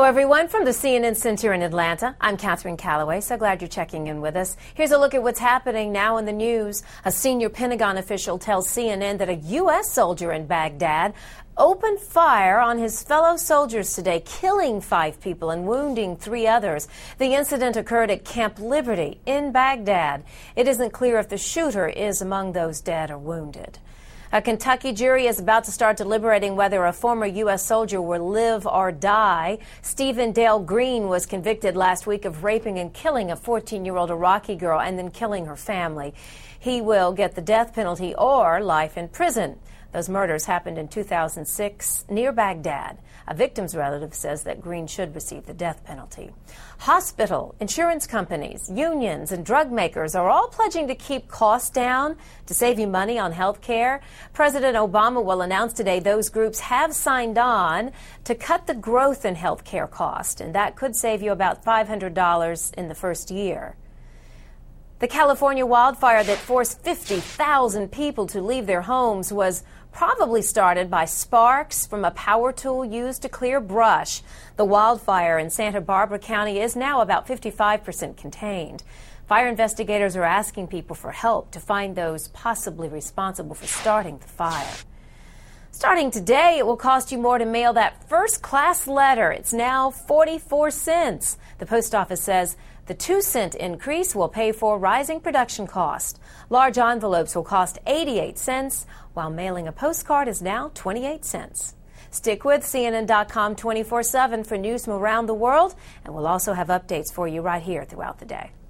everyone, from the CNN Center in Atlanta. I'm Catherine Calloway. So glad you're checking in with us. Here's a look at what's happening now in the news. A senior Pentagon official tells CNN that a U.S. soldier in Baghdad opened fire on his fellow soldiers today, killing 5 people and wounding 3 others. The incident occurred at Camp Liberty in Baghdad. It isn't clear if the shooter is among those dead or wounded. A Kentucky jury is about to start deliberating whether a former U.S. soldier will live or die. Stephen Dale Green was convicted last week of raping and killing a 14-year-old Iraqi girl and then killing her family. He will get the death penalty or life in prison. Those murders happened in 2006 near Baghdad. A victim's relative says that Green should receive the death penalty. Hospital, insurance companies, unions, and drug makers are all pledging to keep costs down to save you money on health care. President Obama will announce today those groups have signed on to cut the growth in health care cost, and that could save you about $500 in the first year. The California wildfire that forced 50,000 people to leave their homes was probably started by sparks from a power tool used to clear brush. The wildfire in Santa Barbara County is now about 55% contained. Fire investigators are asking people for help to find those possibly responsible for starting the fire. Starting today, it will cost you more to mail that first-class letter. It's now 44 cents. The post office says the 2-cent increase will pay for rising production cost. Large envelopes will cost 88 cents, while mailing a postcard is now 28 cents. Stick with CNN.com 24/7 for news from around the world, and we'll also have updates for you right here throughout the day.